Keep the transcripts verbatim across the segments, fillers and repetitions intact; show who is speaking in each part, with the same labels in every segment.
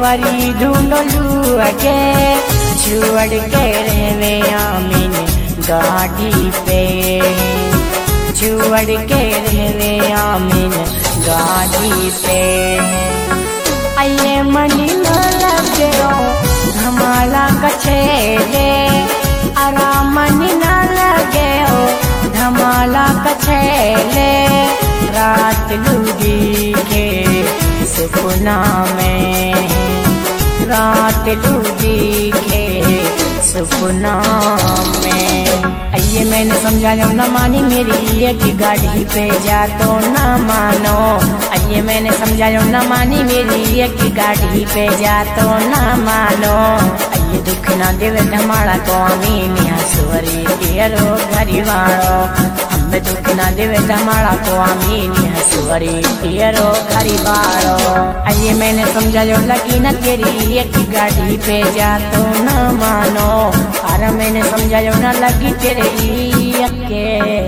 Speaker 1: worry ढूंढलू अगे छुअड़ के रहवे आमीन गाड़ी पे छुअड़ के रहवे आमीन गाड़ी पे आइए मनी न लगे धमाला कछेले आराम मनी न लगे धमाला कछेले रात लूडी के सपना में रात लूडी के सपना में आइए मैंने समझा जाऊँ न मानी मेरी एक गाड़ी पे जा तो न मानो आइए मैंने समझा जाऊँ न मानी मेरी एक गाड़ी पे जा तो न मानो आइए दुख ना देवे धमाड़ा तो आमीन हंसवरी तेरो घरी वालो हमें दुख ना देवे धमाड़ा तो आमीन हंसवरी तेरो घरी वालो आइए मैंने समझा जाऊँ लगी न तेरी एक गाड़ी पे जा तो न मानो अरे मैंने समझा जाऊँ न लगी तेरे अके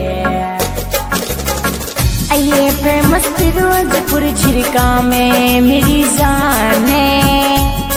Speaker 1: आइए फेमस फिरोजपुर झिरका में मेरी जान है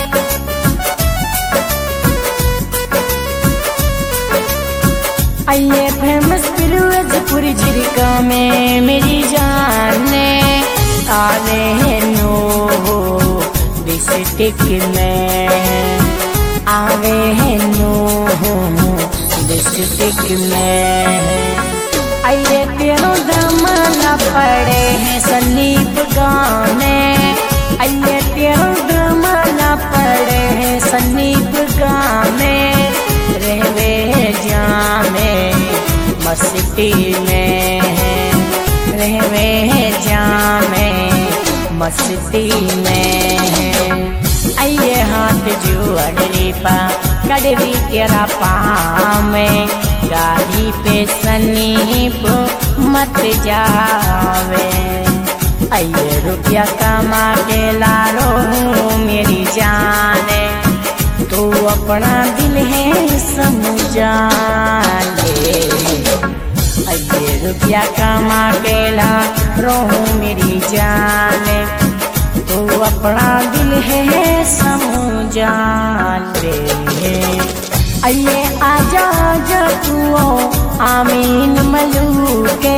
Speaker 1: आइए फेमस फिरोजपुर झिरका में मेरी जान है आवे है नो डिस्ट्रिक्ट में आवे है नो डिस्ट्रिक्ट में आइए तेरो धमाला पड़े हैं सनीप गाँव में आइए तेरो धमाला पड़े हैं सनीप गाँव में रहवे जामे मस्ती में रहवे जामे मस्ती में आइए हाथ जुअड़ी पा कड़वी तेरा पाँव में गाड़ी पे सनीप मत जावे आइए रुपया कमा के लारो मेरी जाने तू अपना दिल है समझा ले आइए रुपया कमा के लारो मेरी जाने तू अपना दिल है समझा ले आइए आजा जा तू आमीन मलू के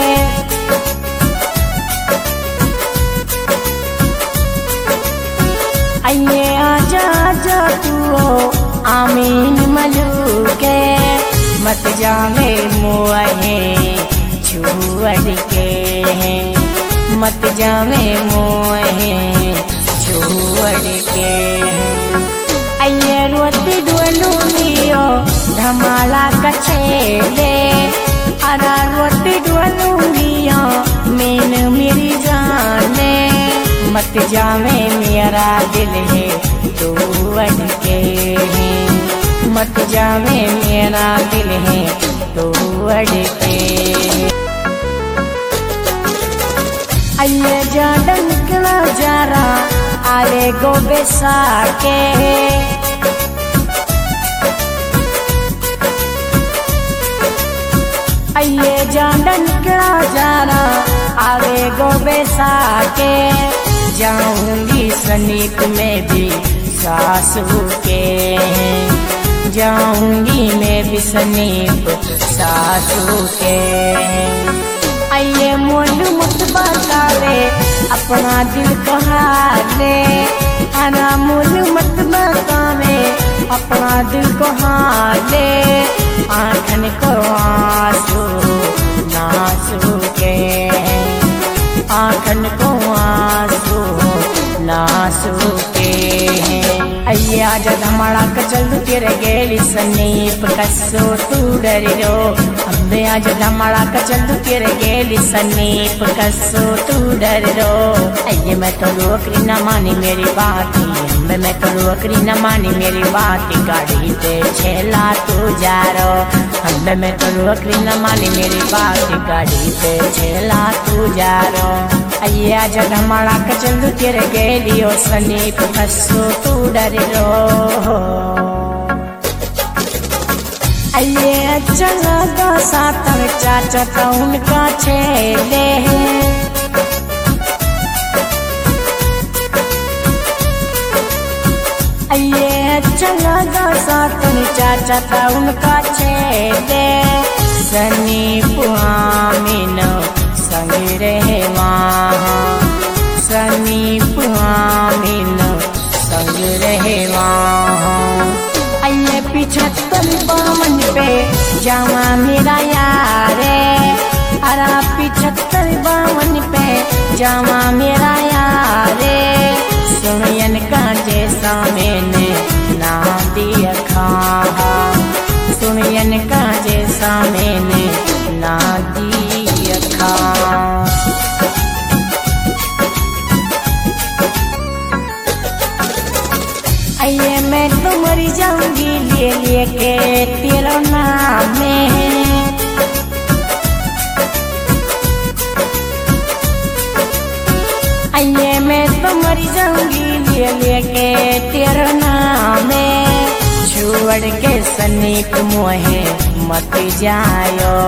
Speaker 1: आइए आजा जा तू आमीन मलू के मत जावे मुआहे छुअड़ के मत जावे मुआहे छुअड़ के आइए रोती डोलू लियो धमाला कछेले अरा रोती डोलू लियो मीन मेरी जाने मत जावे मेरा दिल है तू अड़के मत जावे मेरा दिल है तू अड़के आइए जाडा निकला जारा आरे गो बेसा के आइए जाडा निकला जारा आरे गो बेसा के जाऊंगी सनीप में भी सासू के जाऊंगी मैं भी सनीप सासू के आइए मोलू मत बतावे अपना दिल कहाँ ले आना मोलू मत बतावे अपना दिल कहाँ ले आँखन को आंसू नासू के आँखन को आंसू नासू के आइए आजा धमाड़ा कचल तेरे गेली सनीप कसो तू डरिरो अम्बे आजा धमाड़ा कचल तेरे गेली सनीप कसो तू डरिरो आइए मैं तो रोकरी न मानी मेरी बात अम्बे मैं तो रोकरी न मानी मेरी बात गाड़ी पे छेला तू जा रो अम्बे मैं तो रोकरी न मानी मेरी बात गाड़ी पे छेला तू जा रो आइए आजा धमाड़ा कचल तेरे गेली ओ सनीप कसो तू डरिरो आइए चला दो सातर चाचा तो उनका छेले ये चला गा सातन चाचा था उनका छेदे सनी पुआमिन संग रहे वहाँ सनी पुआमिन संग रहे वहाँ आइए पिछहत्तर बावन पे जावा मेरा यारे अरा पिछहत्तर बावन पे जावा मेरा यारे सुनियन का जैसा मैंने ना दिया खा सुनियन का जैसा मैंने ना दिया खा आइए मैं तो मर जाऊंगी ले लेके तेरा नाम में आइए मैं तो मर जाऊंगी ले लेके तेरा नाम में छोड़ के सनीप मोहे मत जायो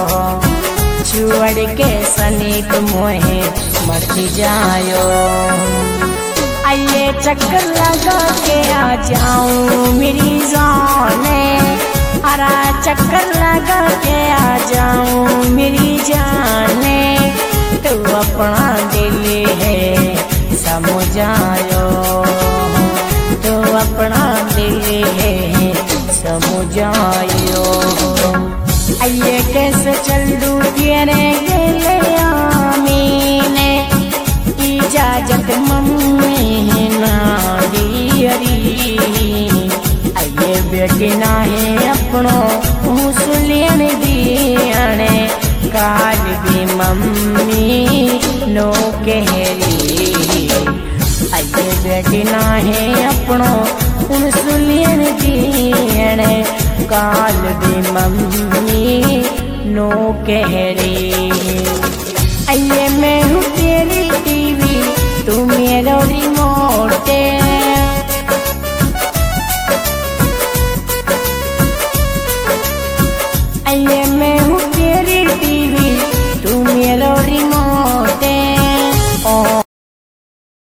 Speaker 1: छोड़ के सनीप मोहे मत जायो आइए चक्कर लगा के आ जाऊं मेरी जाने अरा चक्कर लगा के आ जाऊं मेरी जाने तू अपना दिल है समझायो तू अपना दिल है समझायो आइए कैसे चल दू तेरे गले आमीने इजाजत मम्मी ना दियरी आइए बेटी ना है अपनो मुसलियन दियाने काल भी मम्मी नो कहरी आइए बेटी ना है अपनो मुसलियन दियाने काल भी मम्मी नो कहरी आइए मैं हूँ तेरी